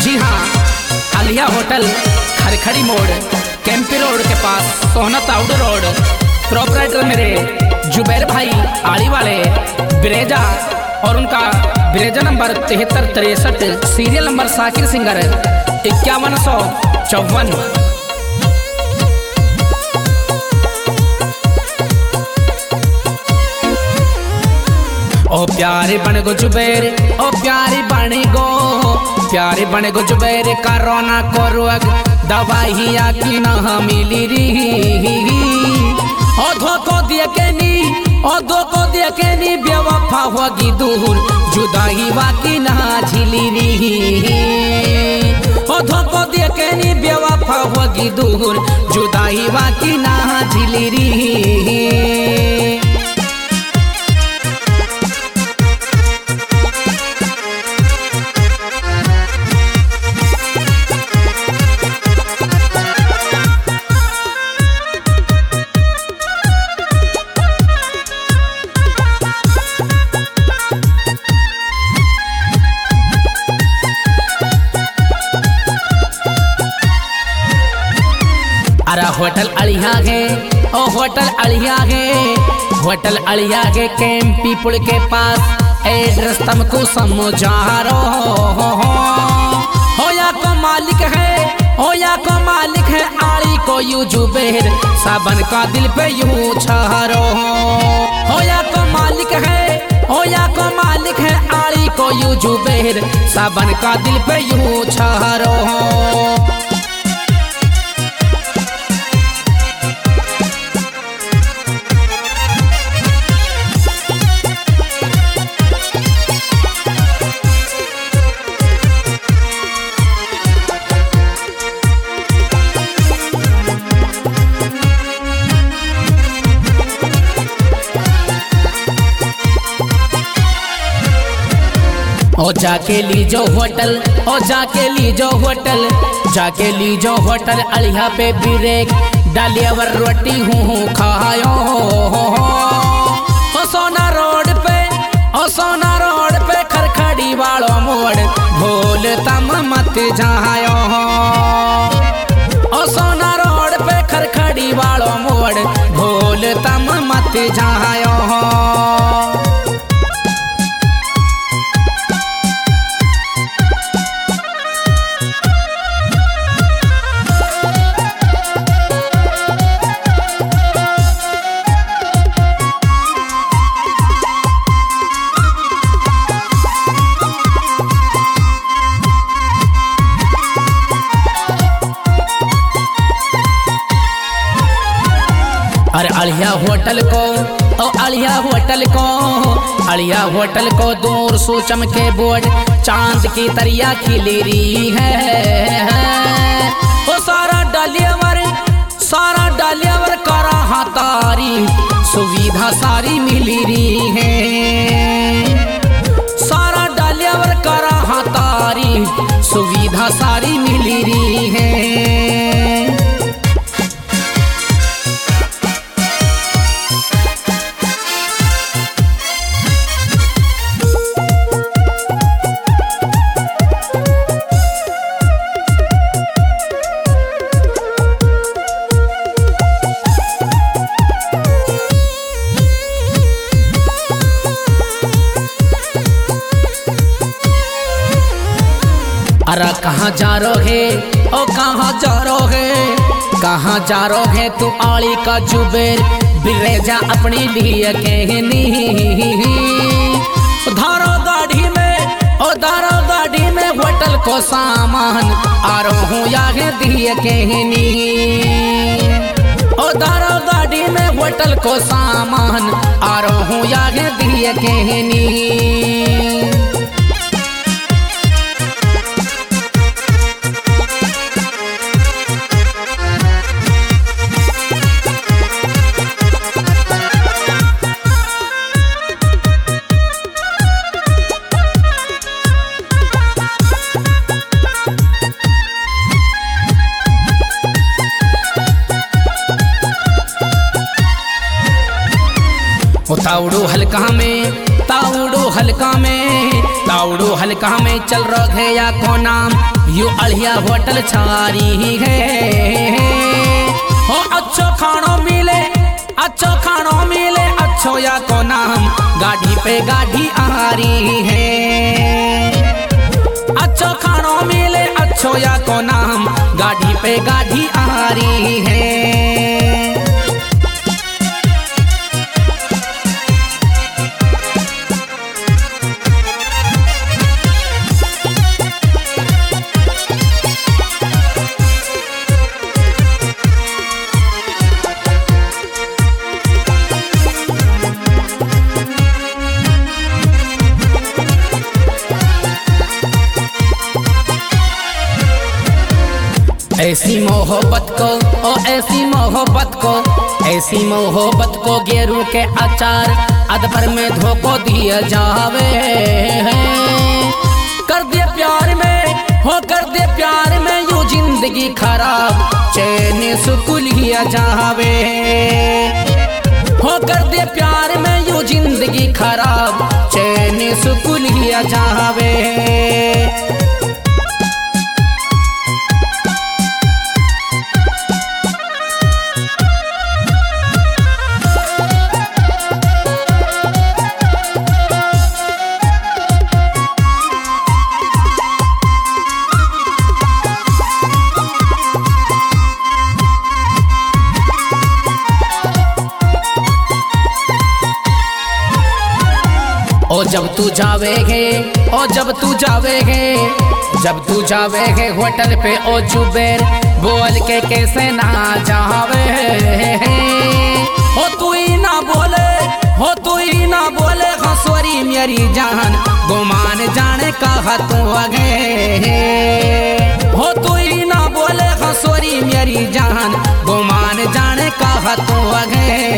जी हाँ, आलिया होटल खरखड़ी मोड़ कैंपी रोड के पास सोहना ताउड रोड। प्रोपराइटर मेरे जुबैर भाई आड़ी वाले ब्रेजा और उनका Brezza number 7363, serial number Sakir singer 5154। ओ प्यारे बन गो जुबैर, ओ प्यारे बन गो, प्यारे बन गो जुबैर, कोरोना को रोग दवाई आकी ना मिली री। ओ धोखो दिया के नी, ओ धोखो दिया के नी, बेवफा होगी दूर जुदाई वाकी ना झिली री। ओ धोखो दिया के नी, बेवफा होगी दूर जुदाई वाकी ना झिली री। अरे होटल अलिया है, ओ होटल अलिया है, होटल अलिया है कैंपी पुल के पास। एड्रेस तुमको समझा हो या को मालिक है, हो या को मालिक है आड़ी को यू जुबैर, साबन का दिल पे यूं छारो। हो या को मालिक है, हो या को मालिक है आड़ी को यू जुबैर, साबन का दिल पे यूं छारो। ओ जाके लीजो होटल, ओ जाके लीजो होटल, जाके लीजो होटल अलिया पे ब्रेक डालियावर रोटी हूँ खायो। ओ सोना रोड पे, ओ सोना रोड पे खरखड़ी वालों मोड़ भूल तम मत जायो। ओ सोना रोड पे खरखड़ी वालों मोड़ भूल तम मत जायो। अरे अलिया होटल को, ओ अलिया होटल को, अलिया होटल को दूर सूचम के बोर्ड चांद की तरिया खिली रही है। ओ सारा डालियावर करा हाथारी सुविधा सारी मिली रही है। सारा डालियावर करा हाथारी सुविधा सारी मिली रही है। अरे कहाँ जा रहे, ओ कहाँ जा रहे, कहाँ जा रहे तू आली का जुबैर, ब्रेजा अपने लिए कहनी। धारो गाड़ी में, ओ धारो गाड़ी में होटल को सामान आ रहा हूँ यागे दिए कहनी। ओ धारो गाड़ी में होटल को सामान आ रहा हूँ यागे दिए कहनी। ताउडू हल्का में, ताउडू हल्का में, ताउड़ू हल्का में चल रहे या को नाम यू अड़िया होटल छारी है हो अच्छो खानो मिले अच्छो खानो मिले अच्छो या को नाम गाड़ी पे गाड़ी आ रही है अच्छो खानो मिले अच्छो या को नाम गाड़ी पे गाड़ी आ रही है। ऐसी मोहब्बत को ओ ऐसी मोहब्बत को ऐसी मोहब्बत को गेरू के अचार अदबर में धोखो दिया जावे कर दे प्यार में हो कर दे प्यार में यू जिंदगी खराब चैन सुकून लिया जावे हो कर दे प्यार में यू जिंदगी खराब चैन सुकून लिया जावे। ओ जब तू जावेगे ओ जब तू जावेगे जब तू जावेगे होटल पे ओ जुबेर बोल के कैसे ना जावे हो तू ही ना बोले हो तू ही ना बोले हंसवरी मेरी जान गुमान जाने कहा तू आगे हो तू ही ना बोले हंसवरी मेरी जान गुमान जाने कहा तू आगे।